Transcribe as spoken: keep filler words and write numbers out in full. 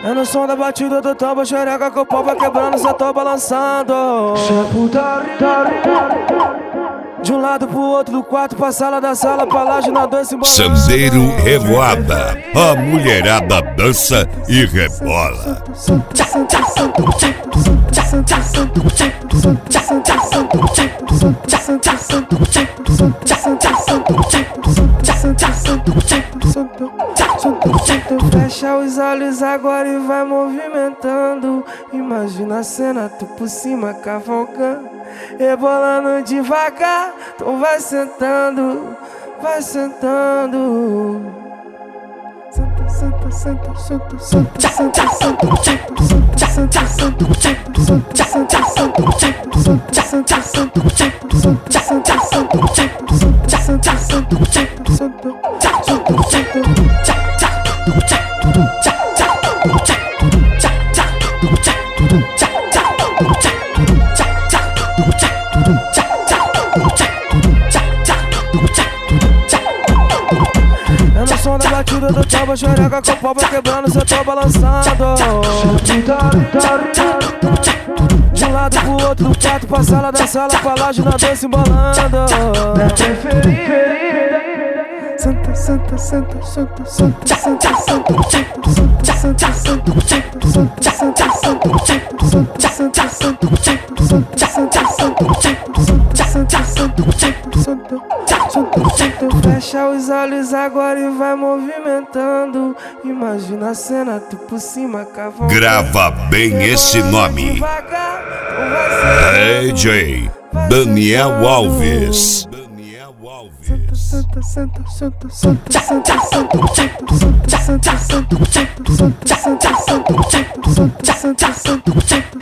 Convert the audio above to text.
É no som da batida do tambo, xereca que o pau vai quebrando, cê tô balançando. De um lado pro outro, do quarto pra sala, da sala pra laje, na dança embolando. Sandeiro Revoada, a mulherada dança e rebola. Fecha os olhos agora e vai movimentando. Imagina a cena, tu por cima cavalgando, rebolando devagar. Então vai sentando, vai sentando. Senta, senta, senta, senta, senta, senta, senta, é no som da batida do tambo, xereca com o pau vai quebrando, cê tô balançando. De um lado pro outro, do quarto pra sala, da sala pra laje, na dança embolando. Senta, senta, senta, senta, senta, senta, senta, senta, fecha os olhos agora e vai movimentando. Imagina a cena, tu por cima cavalgando. Grava bem esse nome: D J Daniel Alves. Senta, senta, senta, senta, senta, senta, senta, senta, senta, senta, senta, senta, senta, senta, senta, senta,